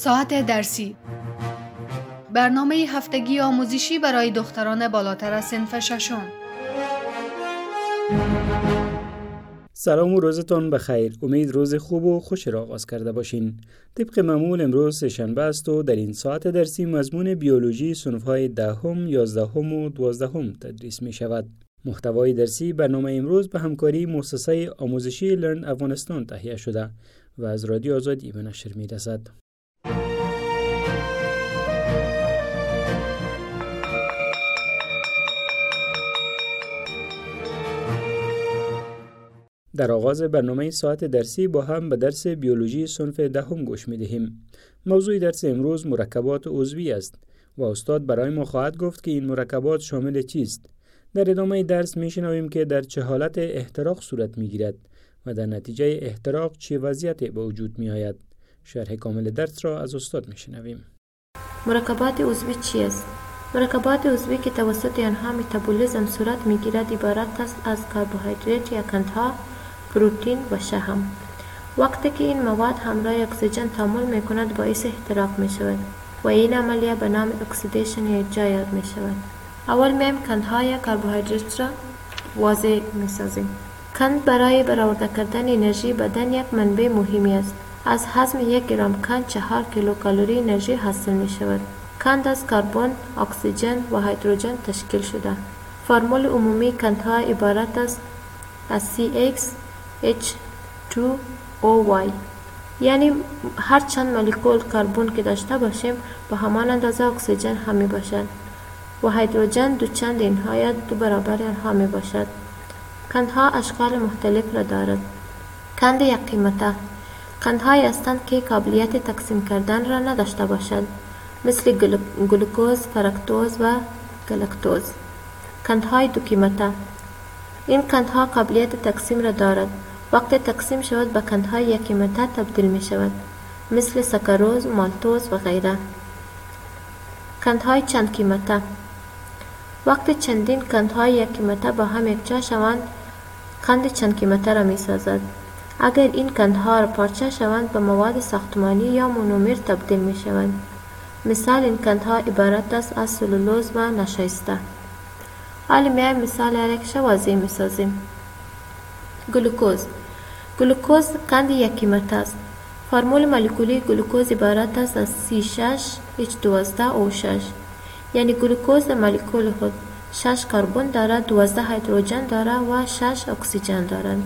ساعت درسی، برنامه هفتگی آموزشی برای دختران بالاتر از صنف ششم. سلام و روزتون بخیر. امید روز خوب و خوش را آغاز کرده باشین. طبق معمول امروز سه‌شنبه است و در این ساعت درسی مضمون بیولوژی صنف‌های دهم، 11 و 12 تدریس می شود. محتوای درسی برنامه امروز به همکاری مؤسسه آموزشی لرن افغانستان تهیه شده و از رادیو آزادی به نشر می رسد. در آغاز برنامه ساعت درسی با هم به درس بیولوژی صنف دهم گوش می دهیم. موضوع درس امروز مرکبات عضوی است و استاد برای ما خواهد گفت که این مرکبات شامل چیست. در ادامه درس می شنویم که در چه حالت احتراق صورت می گیرد و در نتیجه احتراق چه وضعیتی به وجود می آید. شرح کامل درس را از استاد می شنویم. مرکبات عضوی چی است؟ مرکبات عضوی که توسط آنها متابولیسم صورت می گیرد عبارت است از کربوهیدرات یا قندها، پروتئین و شحم. وقتی که این مواد همراه اکسیژن تعامل می کند باعث احتراق می شود و این عملیه به نام اکسیدیشن یا اجزا یاد می شود. اول میم قندها یا کربوهیدرات را واضح می سازیم. قند برای برآورده کردن انرژی بدن یک منبع مهمی است. از هضم 1 گرم قند 4 کیلوکالری انرژی حاصل می شود. قند از کربن، اکسیژن و هیدروژن تشکیل شده. فرمول عمومی قندها عبارت است از CH2OY، یعنی هر چند مولکول کربن که داشته باشیم به همان اندازه اکسیژن هم می باشد و هیدروژن دو چند اینها یا 2 برابر آنها می باشد. قندها اشکال مختلف را دارد. قند یک قیمته قندهایی هستند که قابلیت تقسیم کردن را نداشته باشد، مثل گلوکوز، فرکتوز و گلاکتوز. قندهای دو قیمته این قندها قابلیت تقسیم را دارد. وقتی تقسیم شود به قندهای یک قیمته تبدیل می شود، مثل ساکاروز، مالتوز و غیره. قندهای چند قیمته وقتی چندین قندهای یک قیمته با هم یکجا شوند قند چند قیمته را می سازد. اگر این قندها را پارچه شوند به مواد ساختمانی یا مونومر تبدیل می شوند. مثال این قندها عبارت است از سلولوز و نشایسته. حالا میایم مثال هر واضح می سازیم. گلوکوز قند یک قیمته است. فرمول مولکولی گلوکوز عبارت است از C6H12O6، یعنی گلوکوز در مولکول خود 6 کربن دارد، 12 هیدروژن دارد و 6 اکسیژن دارد.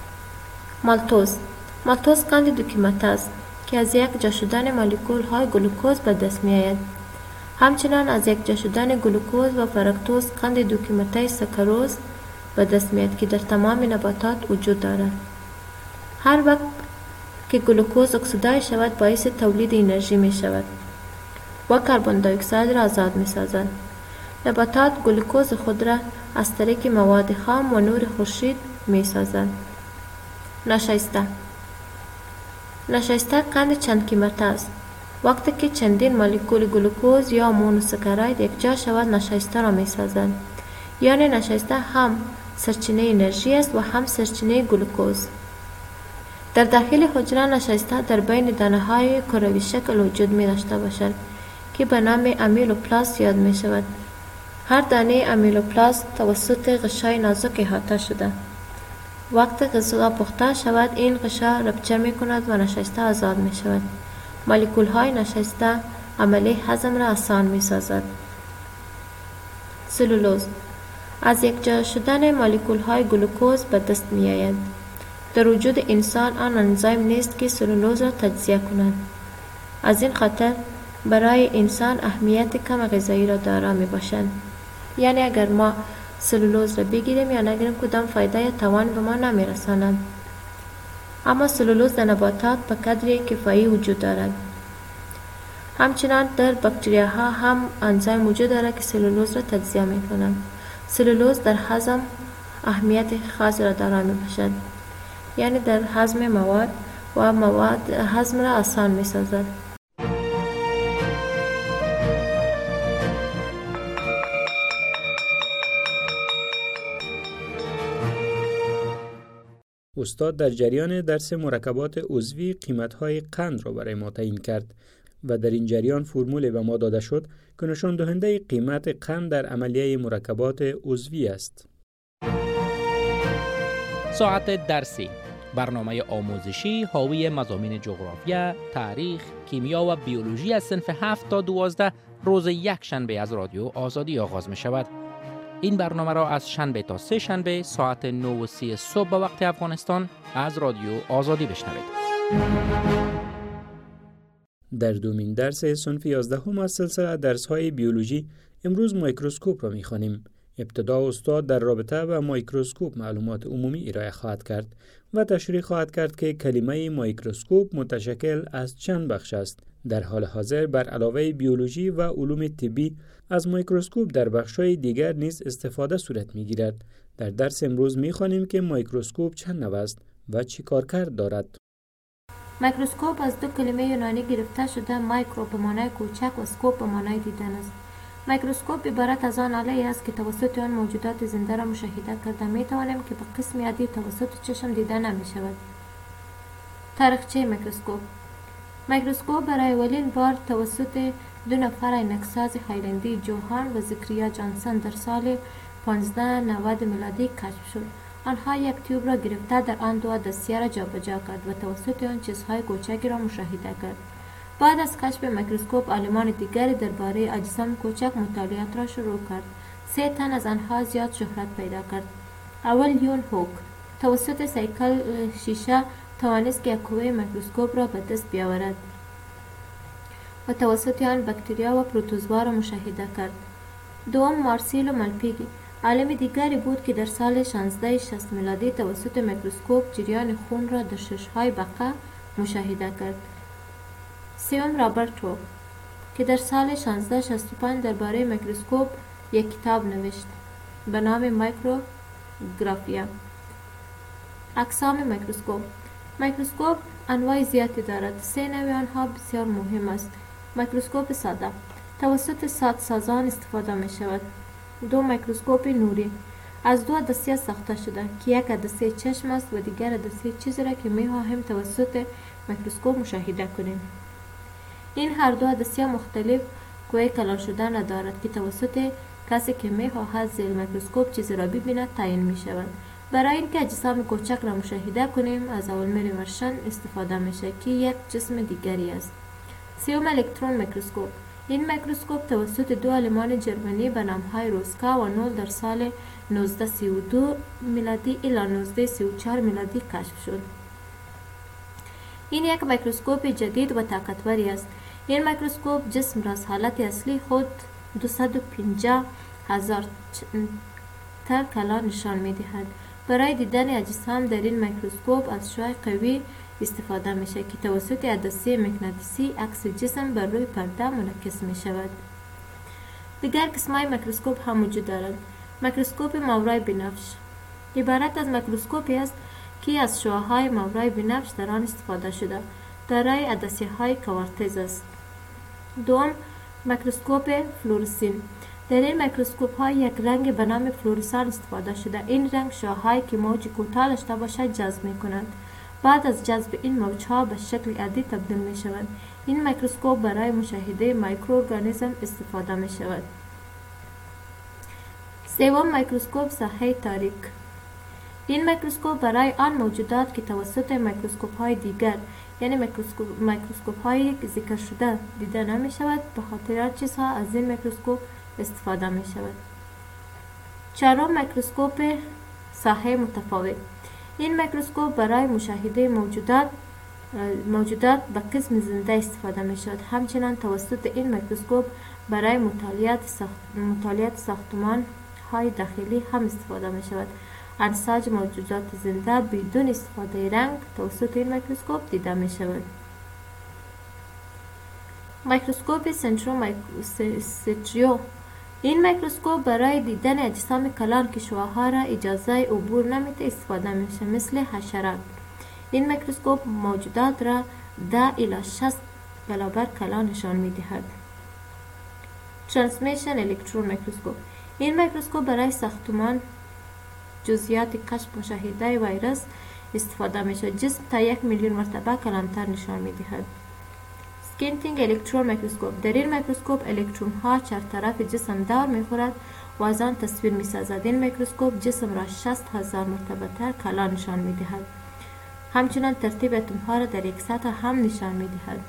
مالتوز قند دو قیمته است که از یک جا شدن مولکول های گلوکوز به دست می آید. همچنان از یک جا شدن گلوکوز و فرکتوز قند دو قیمته ساکاروز به دست می آید که در تمام نباتات وجود دارد. هر وقت که گلوکوز اکسیدای شود باعث تولید انرژی می شود و کربن دی اکساید را آزاد می سازد. نباتات گلوکوز خود را از طریق مواد خام و نور خورشید می سازند. نشایسته قند چند قیمته است. وقتی که چندین مولکول گلوکوز یا مونوساکاراید یکجا شود نشایسته را می سازند. یعنی نشایسته هم سرچینه انرژی است و هم سرچینه گلوکوز. در داخل حجره نشایسته در بین دانه های کروی شکل وجود می داشته باشد که به نام امیلوپلاست یاد می شود. هر دانه امیلوپلاست توسط غشای نازک احاطه شده. وقتی غذا پخته شود این غشا رپچه می کند و نشایسته آزاد می شود. مولکول های نشایسته عملی هضم را آسان می سازد. سلولوز از یک جا شدن مولکول های گلوکوز به دست می آید. در وجود انسان آن انزیم نیست که سلولوز را تجزیه کند. از این خاطر برای انسان اهمیت کم غذایی را دارا می باشد. یعنی اگر ما سلولوز را بگیریم یا نگیریم کدام فایده یا توان به ما نمی رساند. اما سلولوز در نباتات به قدری کفایی وجود دارد. همچنان در باکتریاها هم انزیم وجود دارد که سلولوز را تجزیه می کنند. سلولوز در هضم اهمیت خاص را دارا می باشد. یعنی در هضم مواد و مواد هضم را آسان می سازد. استاد در جریان درس مرکبات عضوی قیمت‌های قند را برای ما تعیین کرد. و در این جریان فرمولی به ما داده شد که نشان دهنده قیمت قند در عملیه مرکبات عضوی است. ساعت درسی، برنامه آموزشی حاوی مضامین جغرافیا، تاریخ، کیمیا و بیولوژی از صنف 7 تا 12 روز یک شنبه از رادیو آزادی آغاز می شود. این برنامه را از شنبه تا سه شنبه ساعت 9:30 صبح به وقت افغانستان از رادیو آزادی بشنوید. در دومین درس صنف 11 از سلسله درس‌های بیولوژی امروز میکروسکوپ را می‌خوانیم. ابتدا استاد در رابطه با میکروسکوپ معلومات عمومی ارائه خواهد کرد و تشریح خواهد کرد که کلمه میکروسکوپ متشکل از چند بخش است. در حال حاضر بر علاوه بیولوژی و علوم طبی از میکروسکوپ در بخش‌های دیگر نیز استفاده صورت می‌گیرد. در درس امروز می‌خوانیم که میکروسکوپ چند نوع است و چی کارکرد دارد. میکروسکوپ از دو کلمه یونانی گرفته شده، مایکرو به معنای کوچک و اسکوپ به معنای دیدن است. میکروسکوپ عبارت از آن آله است که توسط آن موجودات زنده را مشاهده کرده می توانیم که به قسم عادی توسط چشم دیده نمی شود. تاریخچه میکروسکوپ برای اولین بار توسط دو نفر عینکساز هایلندی، جوهان و زکریا جانسن در سال 1590 میلادی کشف شد. آنها یک تیوب را گرفته در آن دو عدسیه را جابجا کرد و توسط آن چیزهای کوچکی را مشاهده کرد. بعد از کشف میکروسکوپ عالمان دیگری درباره اجسام کوچک مطالعات را شروع کرد. 3 تن از آنها زیاد شهرت پیدا کرد. اول یون هوک توسط سیکل شیشه توانست که یک قوه میکروسکوپ را به دست بیاورد و توسط آن باکتریا و پروتوزوا را مشاهده کرد. دوم مارسیلو مالپیگی عالم دیگری بود که در سال 1660 میلادی توسط میکروسکوپ جریان خون را در شش‌های بقا مشاهده کرد. سوم رابرت هوک که در سال 1665 درباره میکروسکوپ یک کتاب نوشت به نام مایکروگرافیا. اقسام میکروسکوپ انواع زیادی دارد. 3 نوع آنها بسیار مهم است. میکروسکوپ ساده توسط سازان استفاده می شود. 2 میکروسکوپ نوری از 2 عدسیه ساخته شده که یک عدسیه چشم است و دیگر عدسیه چیزی را که می خواهیم توسط میکروسکوپ مشاهده کنیم. این هر دو عدسیه مختلف قوه کلان شدن را دارد که توسط کسی که می خواهد زیر میکروسکوپ چیزی را ببیند تعیین می شود. برای اینکه اجسام کوچک را مشاهده کنیم از اولمر ورشن استفاده می شود که یک جسم دیگری است. سوم الکترون میکروسکوپ. این میکروسکوپ توسط 2 عالمان جرمنی به نام‌های روسکا و نول در سال 1932 میلادی الی 1934 میلادی کشف شد. این یک میکروسکوپ جدید و طاقتوری است. این میکروسکوپ جسم را از حالت اصلی خود 250,000 تا کلا نشان می دهد. برای دیدن اجسام در این میکروسکوپ از شعاع قوی استفاده می شود که توسط عدسه مغناطیسی عکس جسم بر روی پرده منعکس می شود. دیگر قسم‌های میکروسکوپ هم وجود دارد. میکروسکوپ ماورای بنفش عبارت از میکروسکوپی است که از شعاع‌های ماورای بنفش در آن استفاده شده دارای عدسیه‌های کوارتز است. دوم میکروسکوپ فلورسین. در این میکروسکوپ ها یک رنگ به نام فلورسان استفاده شده. این رنگ شعاع‌هایی که موج کوتاه داشته باشد جذب می کنند. بعد از جذب این موج‌ها به شکل عادی تبدیل می شوند. این میکروسکوپ برای مشاهده مایکروارگانیسم استفاده می شود. سوم میکروسکوپ ساحه تاریک. این میکروسکوپ برای آن موجودات که توسط میکروسکوپ های دیگر یعنی میکروسکوپ های ذکر شده دیده نمی شود به خاطر آن چیزها از این میکروسکوپ استفاده می شود. چهارم میکروسکوپ ساحه متفاوت. این میکروسکوپ برای مشاهده موجودات به قسم زنده استفاده می شود. همچنان توسط این میکروسکوپ برای مطالعات ساختمان های داخلی هم استفاده می شود. انساج موجودات زنده بدون استفاده رنگ توسط این میکروسکوپ دیده می شود. میکروسکوپ سنتریو. این میکروسکوپ برای دیدن اجسام کلان که شعاع‌ها را اجازه عبور نمیده استفاده میشه مثل حشرات. این میکروسکوپ موجودات را 10 الی 60 برابر کلان نشان میدهد. ترانسمیشن الکترون میکروسکوپ. این میکروسکوپ برای ساختمان جزئیات کشف مشاهده ویروس استفاده میشه. جسم تا 1,000,000 مرتبه کلانتر نشان میدهد. سکینتینگ الکترون میکروسکوپ. در این میکروسکوپ الکترون ها چهارطرف جسم دور میخورد و از آن تصویر میسازد. این میکروسکوپ جسم را 60,000 مرتبه تر کلا نشان میدهد. همچنان ترتیب اتم ها را در یک سطح هم نشان میدهد.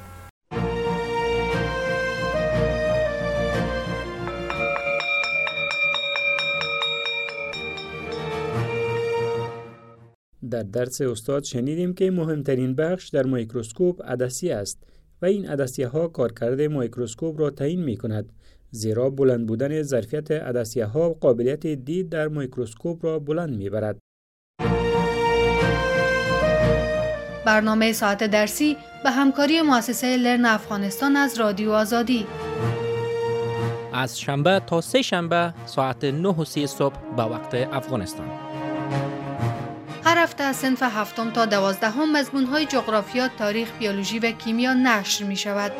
در درس استاد شنیدیم که مهمترین بخش در میکروسکوپ عدسیه است و این عدسیه ها کارکرد میکروسکوپ را تعیین می کند، زیرا بلند بودن ظرفیت عدسیه ها قابلیت دید در میکروسکوپ را بلند می برد. برنامه ساعت درسی به همکاری مؤسسه لرن افغانستان از رادیو آزادی. از شنبه تا سه شنبه ساعت 9:30 صبح به وقت افغانستان. هر هفته از صنف 7 تا 12 مضمون‌های جغرافیا، تاریخ، بیولوژی و کیمیا نشر می شود.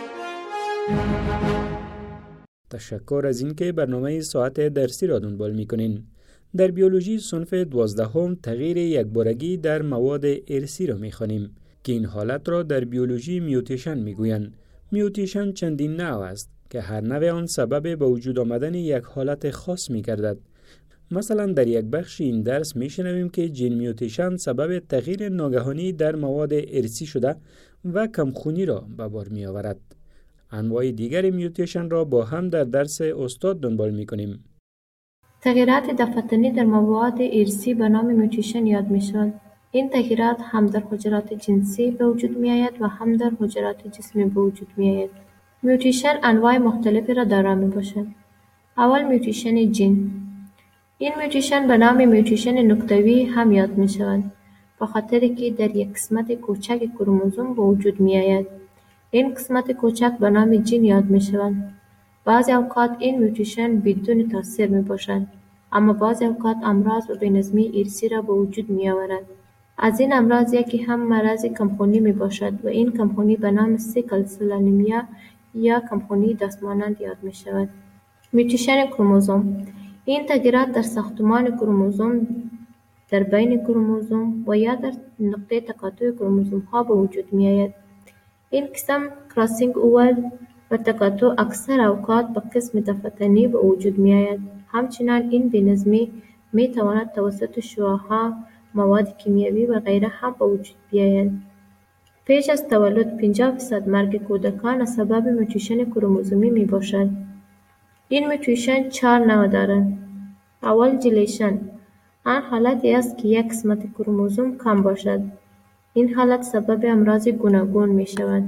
تشکر از اینکه برنامه ساعت درسی را دنبال می‌کنین. در بیولوژی صنف 12 تغییر یکبارگی در مواد ارثی را می‌خوانیم که این حالت را در بیولوژی میوتیشن می‌گویند. میوتیشن چندین نوع است که هر نوع آن سبب به وجود آمدن یک حالت خاص می‌گردد. مثلا در یک بخش این درس می‌شنویم که ژن میوتیشن سبب تغییر ناگهانی در مواد ارثی شده و کمخونی را به بار می‌آورد. انواع دیگر میوتیشن را با هم در درس استاد دنبال می‌کنیم. تغییرات دفعتنی در مواد ارثی به نام میوتیشن یاد می‌شوند. این تغییرات هم در حجرات جنسی به وجود می‌آید و هم در حجرات جسمی به وجود می‌آید. میوتیشن انواع مختلفی را دارا میباشد. اول میوتیشن ژن. این میوتیشن به نام میوتیشن نکتوی هم یاد می‌شوند به خاطر که در یک قسمت کوچک کروموزوم به وجود می‌آید. این قسمت کوچک به نام ژن یاد می‌شوند. بعضی اوقات این میوتیشن بدون تاثیر میباشند، اما بعضی اوقات امراض و بی‌نظمی ارثی را به وجود می‌آورد. از این امراض یکی هم مرض کمخونی میباشد و این کمخونی به نام سیکل سل انیمیا یا کمخونی دستمانند یاد می‌شود. میوتیشن کروموزوم. این تغییرات در ساختمان کروموزوم، در بین کروموزوم و یا در نقطه تقاطع کروموزوم‌ها به وجود می‌آید. این قسم کراسینگ اوور و تقاطع اکثر اوقات به قسم دفعتنی به وجود می‌آید. همچنین این بی‌نظمی می‌تواند توسط شعاع‌ها، مواد کیمیایی و غیره هم به وجود بیاید. پیش از تولد 50% مرگ کودکان از سبب میوتیشن کروموزومی میباشد. این میوتیشن 4 نوع دارند. اول جلیشن. آن حالتی است که یک قسمت کروموزوم کم باشد. این حالت سبب امراض گوناگون میشود.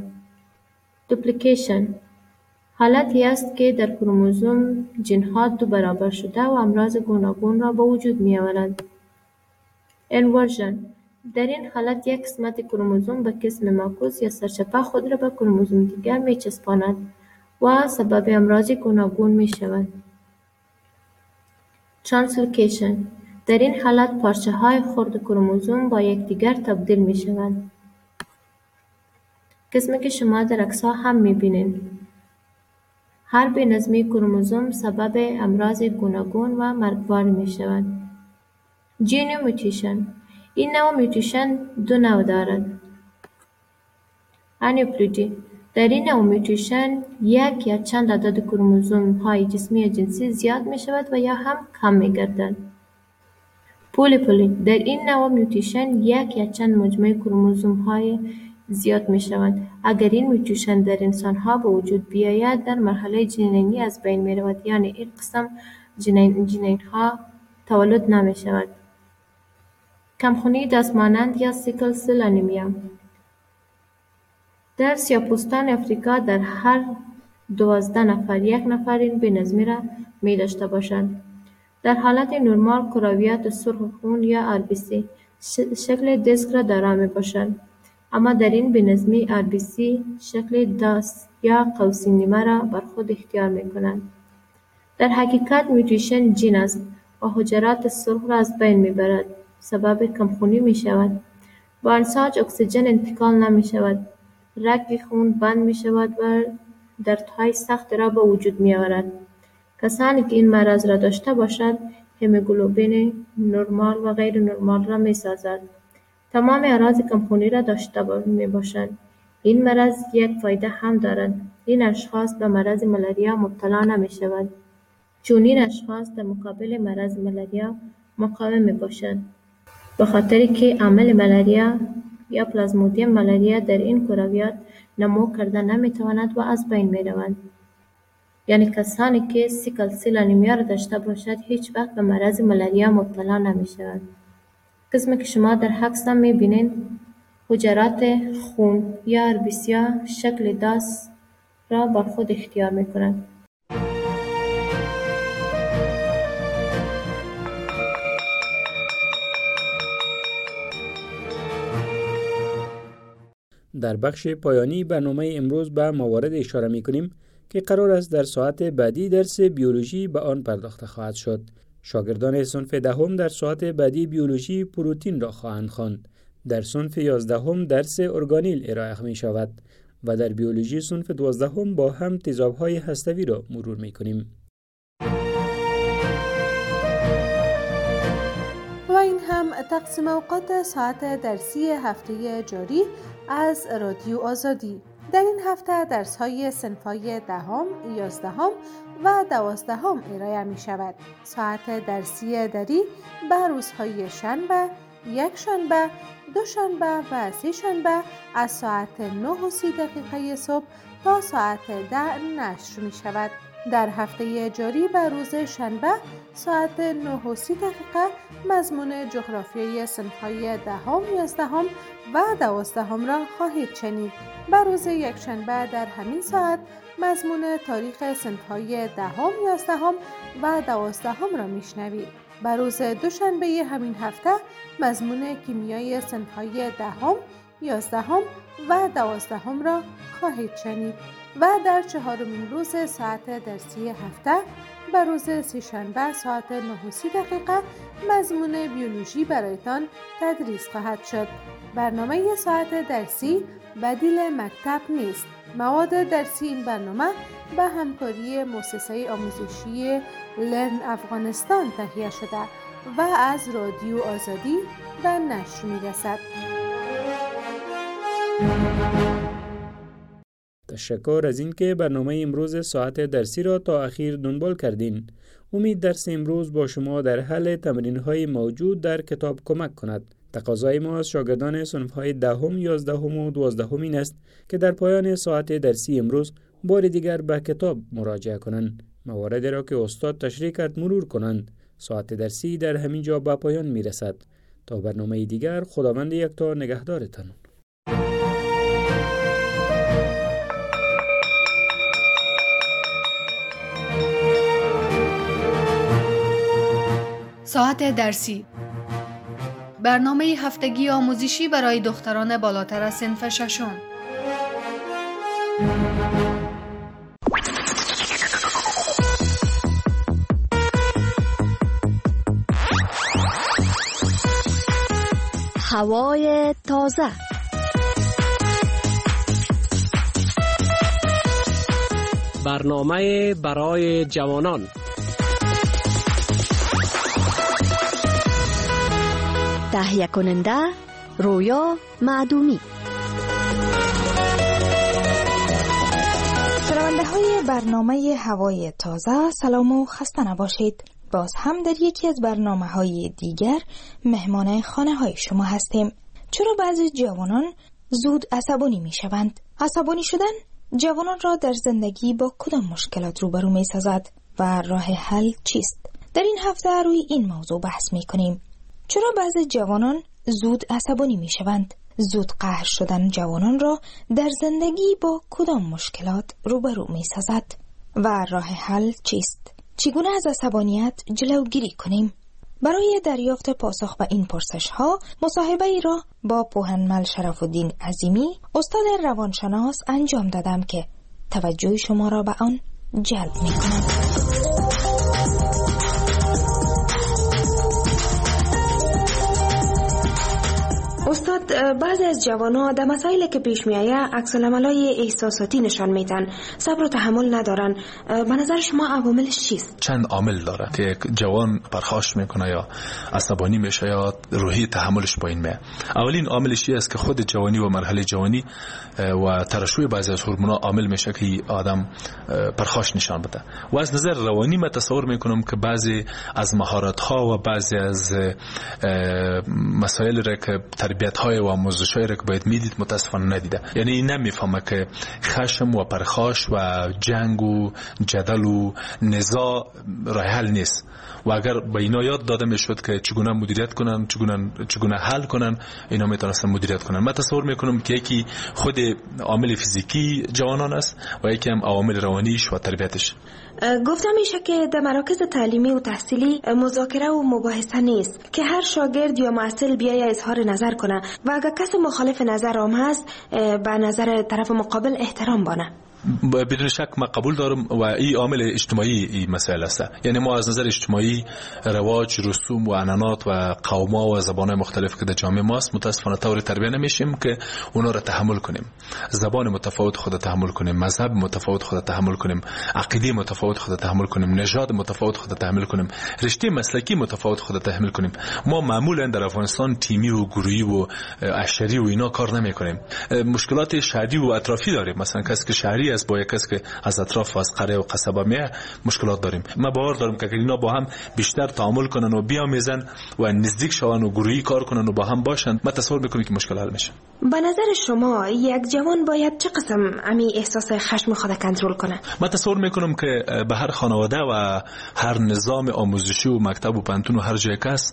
دوپلیکیشن. حالتی است که در کروموزوم ژن‌ها 2 برابر شده و امراض گوناگون را به وجود می‌آورد. انورژن. در این حالت یک قسمت کروموزوم به قسم معکوس یا سرچپه خود را به کروموزوم دیگر می‌چسباند و سبب امراض گوناگون می‌شود. ترانسلوکیشن. در این حالت پارچه‌های خرد کروموزوم با یکدیگر تبدیل می‌شوند. قسمی که شما در عکس‌ها هم می‌بینید. هر بی‌نظمی کروموزوم سبب امراض گوناگون و مرگبار می‌شود. ژن میوتیشن. این نوع میوتیشن 2 نوع دارد. انیپلویدی. در این نوع میوتیشن یک یا چند عدد کروموزوم‌های جسمی یا جنسی زیاد می‌شود و یا هم کم می‌گردند. پولیپلی. در این نوع میوتیشن یک یا چند مجموعه کروموزوم‌های زیاد می‌شوند. اگر این میوتیشن در انسان‌ها به وجود بیاید، در مرحله جنینی از بین می‌رود، یعنی این قسم جنین‌ها تولد نمی‌شود. کمخونی دستمانند یا سیکل سل انیمیا. در سیاه‌پوستان افریقا در هر 12 نفر 1 نفر این بی‌نظمی را می‌داشته باشند. در حالت نرمال کرویات سرخ خون یا RBC شکل دیسک را دارا میباشند، اما در این بی‌نظمی RBC شکل داس یا قوسی نیمه را بر خود اختیار میکنند. در حقیقت میوتیشن ژن است و حجرات سرخ را از بین میبرد، سبب کمخونی میشود. با انساج اکسیژن انتقال نمیشود، رگ خون بند میشود و دردهای سخت را به وجود میآورد. کسانی که این مرض را داشته باشند هموگلوبین نرمال و غیر نرمال را میسازد. تمام اعراض کمخونی را داشته میباشند. این مرض یک فایده هم دارد. این اشخاص به مرض ملاریا مبتلا نمی شوند، چون این اشخاص در مقابل مرض ملاریا مقاوم می باشند، به خاطری که عامل ملاریا یا پلازمودیم ملاریا در این کرویات نمو کرده نمی تواند و از بین می روند. یعنی کسانی که سیکل سیل انیمیا را داشته باشد هیچ وقت به مرض ملاریا مبتلا نمی شوند. قسمی که شما در عکس هم می بینید حجرات خون یا اربیسیا شکل داس را بر خود اختیار می کنند. در بخش پایانی برنامه امروز به موارد اشاره می کنیم که قرار است در ساعت بعدی درس بیولوژی به آن پرداخته خواهد شد. شاگردان صنف دهم در ساعت بعدی بیولوژی پروتین را خواهند خواند. در صنف 11 درس ارگانیل ارائه می شود و در بیولوژی صنف 12 با هم تیزاب‌های هسته‌ای را مرور می کنیم. و این هم تقسیم اوقات ساعت درسی هفته جاری از رادیو آزادی. در این هفته درس‌های صنف‌های 10، 11 و 12 ارائه می شود. ساعت درسی دری به روزهای شنبه، یک شنبه، دو شنبه و سه شنبه از ساعت 9:30 صبح تا ساعت 10 نشر می شود. در هفته جاری به روز شنبه ساعت 9:30 مضمون جغرافیای صنف‌های 10، 11 و 12 را خواهید شنید. به روز یکشنبه در همین ساعت مضمون تاریخ صنف‌های 10، 11 و 12 را میشنوید. به روز دوشنبه همین هفته مضمون کیمیای صنف‌های 10، 11 و 12 را خواهید شنید و در چهارمین روز ساعت درسی هفته به روز سه‌شنبه ساعت 9:30 مضمون بیولوژی برایتان تدریس خواهد شد. برنامه ساعت درسی بدیل مکتب نیست. مواد درسی این برنامه به همکاری مؤسسه آموزشی لرن افغانستان تهیه شده و از رادیو آزادی به نشر می‌رسد. تشکر از اینکه برنامه امروز ساعت درسی را تا اخیر دنبال کردین. امید درس امروز با شما در حل تمرین‌های موجود در کتاب کمک کند. تقاضای ما از شاگردان صنف‌های 10، 11 و 12 این است که در پایان ساعت درسی امروز بار دیگر به کتاب مراجعه کنند. مواردی را که استاد تشریح کرد مرور کنند. ساعت درسی در همین جا به پایان می‌رسد. تا برنامه دیگر خداوند یکتا نگهدارتان. ساعت درسی، برنامه هفتگی آموزشی برای دختران بالاتر از صنف ششم. هوای تازه، برنامه برای جوانان، تهیه کننده رویا معدومی. شنونده های برنامه هوای تازه، سلام و خسته نباشید. باز هم در یکی از برنامه های دیگر مهمان خانه های شما هستیم. چرا بعضی جوانان زود عصبانی می شوند؟ عصبانی شدن جوانان را در زندگی با کدام مشکلات روبرو می سازد و راه حل چیست؟ در این هفته روی این موضوع بحث می کنیم. چرا بعضی جوانان زود عصبانی می شوند؟ زود قهر شدن جوانان را در زندگی با کدام مشکلات روبرو می سازد و راه حل چیست؟ چگونه از عصبانیت جلوگیری کنیم؟ برای دریافت پاسخ به این پرسش ها مصاحبه ای را با پوهنمل شرف الدین عظیمی استاد روانشناس انجام دادم که توجه شما را به آن جلب می کنم. استاد بعضی از جوان‌ها در مسائلی که پیش میآید عکس‌العمل‌های احساساتی نشان میدن، صبر و تحمل ندارن. به نظر شما عواملش چیست؟ چند عامل داره که یک جوان پرخاش میکنه یا عصبانی میشه یا روحی تحملش پایین میاد. اولین عاملش این است که خود جوانی و مرحله جوانی و ترشح بعضی از هورمون‌ها عامل میشه که آدم پرخاش نشان بده. و از نظر روانی من تصور میکنم که بعضی از مهارت‌ها و بعضی از مسائل را که تربیت‌های و آموزش‌های را که باید میدید متاسفانه ندیده. یعنی نمیفهمه که خشم و پرخاش و جنگ و جدل و نزاع راه حل نیست. و اگر به اینا یاد داده میشد که چگونه مدیریت کنن، چگونه حل کنن، اینا میتونستن مدیریت کنن. من تصور میکنم که یکی خود عامل فیزیکی جوانان است و یکی هم عوامل روانیش و تربیتش. گفتم میشه که در مراکز تعلیمی و تحصیلی مذاکره و مباحثه نیست که هر شاگرد یا محصل بیای اظهار نظر کنه و اگر کسی مخالف نظر هم هست به نظر طرف مقابل احترام بانه. بدون شک من قبول دارم و این عامل اجتماعی این مسئله است. یعنی ما از نظر اجتماعی رواج، رسوم و عنعنات و قوم‌ها و زبان‌های مختلف که در جامعه ماست متأسفانه طور تربیت نمیشیم که اونا را تحمل کنیم. زبان متفاوت خود تحمل کنیم، مذهب متفاوت خود تحمل کنیم، عقیده متفاوت خود تحمل کنیم، نژاد متفاوت خود تحمل کنیم، رشته مسلکی متفاوت خود تحمل کنیم. ما معمولا در افغانستان تیمی و گروهی و عشری و اینا کار نمی‌کنیم. مشکلات شهری و اطرافی داریم. مثلا کسی که شهری است با یک کسی که از اطراف و از قریه و قصبه میه مشکلات داریم. ما باور دارم که اینا با هم بیشتر تعامل کنن و بیامیزن و نزدیک شون و گروهی کار کنن و با هم باشن، من تصور میکنم که مشکل حل میشه. به نظر شما یک جوان باید چه قسم امی احساس خشم خود کنترل کنه؟ من تصور میکنم که به هر خانواده و هر نظام آموزشی و مکتب و پانتون و هر جای کس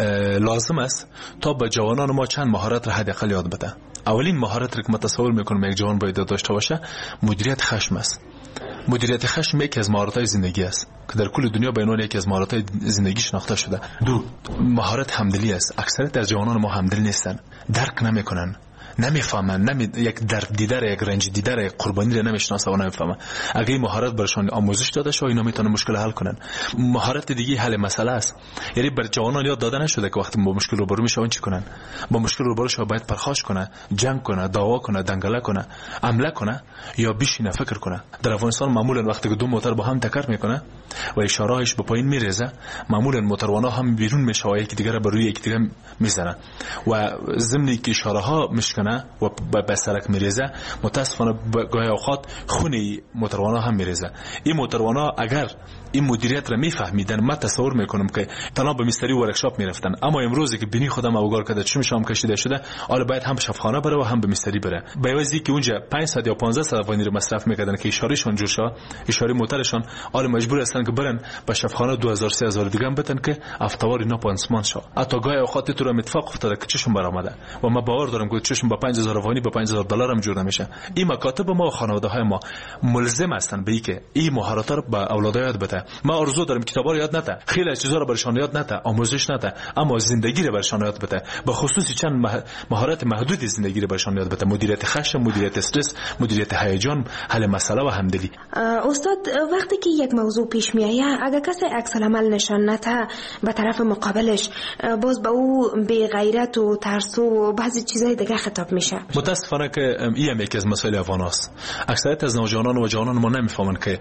لازم است تا به جوانان ما چند مهارت را حداقل یاد بده. اولین مهارت که من تصور میکنم یک جوان باید داشته باشه مدیریت خشم است. مدیریت خشم یکی از مهارت‌های زندگی است که در کل دنیا به عنوان یکی از مهارت‌های زندگی شناخته شده. دو، مهارت همدلی است. اکثریت از جوانان ما همدل نیستن، درک نمیکنن، نمیفهمن، یک درد دیدار، یک رنج دیدار، یک قربانی رو نمیشناسه و نمیفهمه. اگه این مهارت برشان آموزش داده شه اینا میتونن مشکل حل کنن. مهارت دیگه حل مسئله است. یعنی بر جوانان یاد داده نشده که وقتی با مشکل روبرو میشن چی کنن. با مشکل روبرو شه باید پرخاش کنه، جنگ کنه، دعوا کنه، دنگله کنه، عمله کنه یا بشینه فکر کنه. در افغانستان معمولا وقتی که دو موتور با هم تکر میکنه و اشاره‌اش به پایین میریزه، معمولا موتوروانا هم بیرون میشه و یکی دیگه رو بر روی یکی دیگه میزنه و ضمن که اشاره ها میشکنه و به سرک میریزه، متاسفانه گاهی اوقات خون موتوروانا هم میریزه. این موتوروانا اگر این مدیریت را میفهمیدن، من تصور میکنم که تنها به مستری ورکشاپ میرفتن. اما امروزی که بینی خودم اوگار کرده چه میشم کشیده شده، حالا باید هم به شفاخانه بره و هم به مستری بره. به عوضی که اونجا 500 یا 1500 افغانی رو مصرف میکردن که اشارهشون جور شه، اشاره موتورشون، حالا مجبور هستن که برن به شفاخانه 2000 3000 دیگه هم بدن که افتوار اینا پانسمان شه. حتی گاهی اوقات تو رو اتفاق افتاده که چشم برآمده و من باور دارم که چشم با 5000 افغانی با $5000 هم جور نمیشه. این مکاتب ما و خانواده‌های ما ملزم هستن به اینکه این مهارت‌ها رو به اولادها یاد بده. ما آرزو دارم کتابا رو یاد نده، خیلی از چیزا رو برشان یاد نده، آموزش نده، اما زندگی رو برشان یاد بده. به خصوص چند مهارت محدود زندگی رو برشان یاد بده: مدیریت خشم، مدیریت استرس، مدیریت هیجان، حل مسئله و همدلی. استاد، وقتی که یک موضوع پیش میآید اگر کسی عکس العمل نشان نده به طرف مقابلش، باز به او بی غیرت و ترسو و بعضی چیزای دیگه خطاب میشه. متاسفانه که این یکی از مسائل افغان است. اکثریت از نوجوانان و جوانان ما نمیفهمن که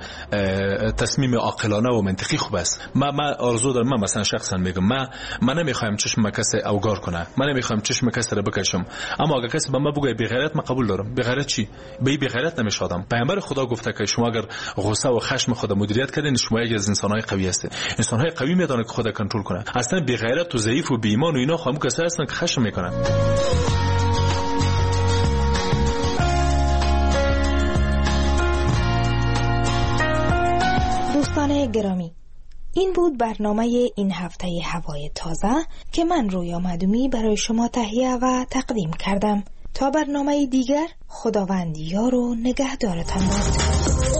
تصمیم عاقلانه و منطقی خوب است. من آرزو دارم، من مثلا شخصا میگم من نمیخوام چشم کسی اوگار کنه، من نمیخوام چشم کسی رو بکشم، اما اگر کسی به من بگه بی غیرت، من قبول دارم. بی غیرت چی؟ بی غیرت نمیشادم. پیامبر خدا گفته که شما اگر غصه و خشم خود مدیریت کردین، شما یک از انسان‌های قوی هستید. انسان‌های قوی میدونن که خود کنترل کنه. اصلا بی غیرت و ضعیف و بی ایمان و اینا خام کسایی هستن که خشم میکنن. دوستان گرامی، این بود برنامه این هفته هوای تازه که من رویا معدومی برای شما تهیه و تقدیم کردم. تا برنامه دیگر، خداوند یار و نگهدارتان باد.